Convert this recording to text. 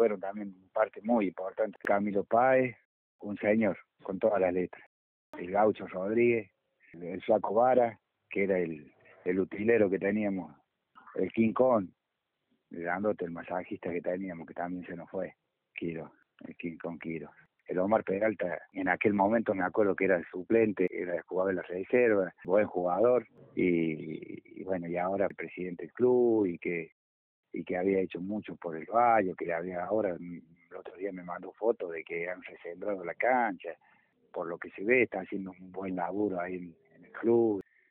fueron también parte muy importante. Camilo Páez, un señor con todas las letras. El Gaucho Rodríguez, el Flaco Vara, que era el utilero que teníamos, el King Kong, el grandote, el masajista que teníamos, que también se nos fue, Quiro, el King Kong Quiro. El Omar Peralta, en aquel momento me acuerdo que era el suplente, era el jugador de la reserva, buen jugador, y bueno, y ahora el presidente del club, y que había hecho mucho por el Valle, que le había ahora, el otro día me mandó fotos de que han recentrado la cancha, por lo que se ve, está haciendo un buen laburo ahí en el club.